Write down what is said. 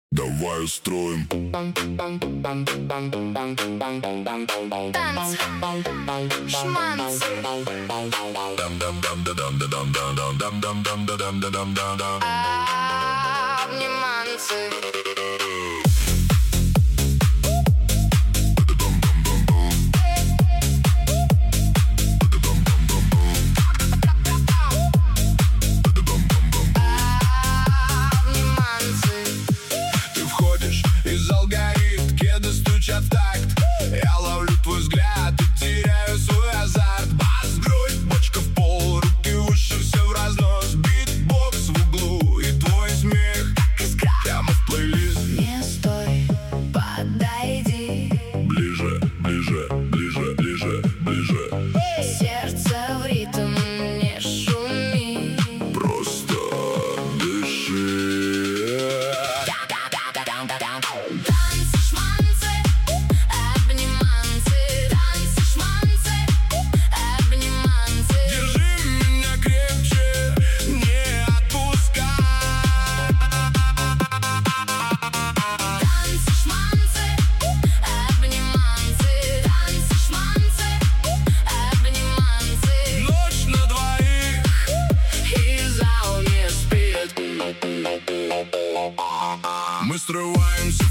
Давай устроим танцы, шманцы, обниманцы. И зал горит, кеды стучат в такт. Я ловлю твой взгляд и теряю свой азарт. Бас, грудь, бочка в пол, руки, уши, все в разнос. Битбокс в углу и твой смех прямо в плейлист. Не стой, подойди Ближе, ближе, ближе, ближе, ближе. сердце в ритм, не шуми. Просто дыши. Танцы, шманцы, обниманцы. Танцы, шманцы, обниманцы. Держи меня крепче, не отпускай. Танцы, шманцы, обниманцы. Танцы, шманцы, обниманцы. Ночь на двоих, И зал не спит. мы срываемся